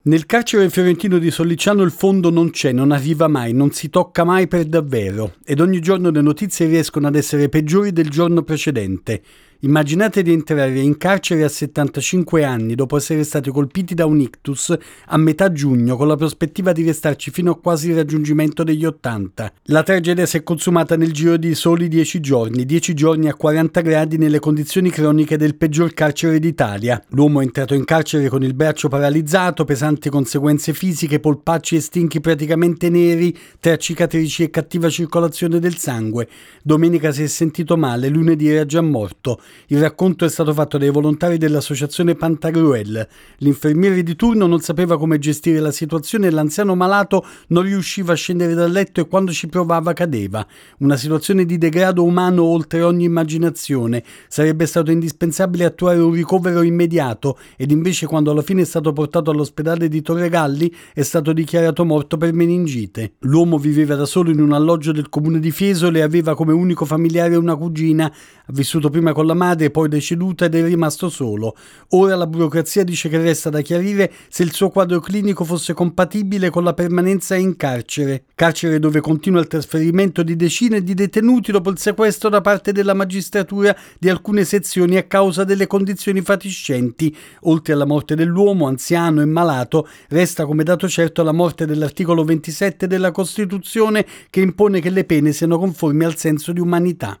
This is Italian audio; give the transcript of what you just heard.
Nel carcere fiorentino di Sollicciano il fondo non c'è, non arriva mai, non si tocca mai per davvero ed ogni giorno le notizie riescono ad essere peggiori del giorno precedente. Immaginate di entrare in carcere a 75 anni dopo essere stati colpiti da un ictus a metà giugno con la prospettiva di restarci fino a quasi il raggiungimento degli 80. La tragedia si è consumata nel giro di soli 10 giorni a 40 gradi nelle condizioni croniche del peggior carcere d'Italia. L'uomo è entrato in carcere con il braccio paralizzato, pesanti conseguenze fisiche, polpacci e stinchi praticamente neri tra cicatrici e cattiva circolazione del sangue. Domenica si è sentito male, lunedì era già morto. Il racconto è stato fatto dai volontari dell'associazione Pantagruel. L'infermiere di turno non sapeva come gestire la situazione e l'anziano malato non riusciva a scendere dal letto e quando ci provava cadeva. Una situazione di degrado umano oltre ogni immaginazione. Sarebbe stato indispensabile attuare un ricovero immediato ed invece quando alla fine è stato portato all'ospedale di Torregalli è stato dichiarato morto per meningite. L'uomo viveva da solo in un alloggio del comune di Fiesole e aveva come unico familiare una cugina. Ha vissuto prima con la madre, poi deceduta ed è rimasto solo. Ora la burocrazia dice che resta da chiarire se il suo quadro clinico fosse compatibile con la permanenza in carcere. Carcere dove continua il trasferimento di decine di detenuti dopo il sequestro da parte della magistratura di alcune sezioni a causa delle condizioni fatiscenti. Oltre alla morte dell'uomo, anziano e malato, resta come dato certo la morte dell'articolo 27 della Costituzione che impone che le pene siano conformi al senso di umanità.